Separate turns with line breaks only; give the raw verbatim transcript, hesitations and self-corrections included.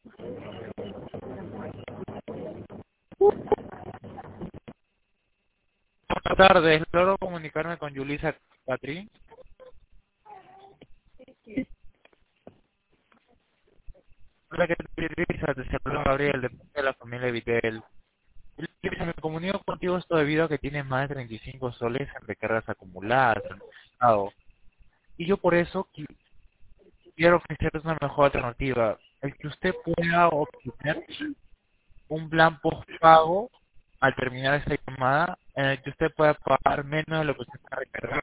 Buenas tardes, ¿logro comunicarme con Yulisa Catrín? Hola, ¿qué tal, Yulisa? Te saluda Gabriel, de parte de la familia Vitel. Yulisa, me comunico contigo esto debido a que tienes más de treinta y cinco soles en recargas acumuladas en el mercado. Y yo por eso qui- quiero ofrecerles una mejor alternativa. El que usted pueda obtener un plan postpago al terminar esta llamada en el que usted pueda pagar menos de lo que usted está recargando.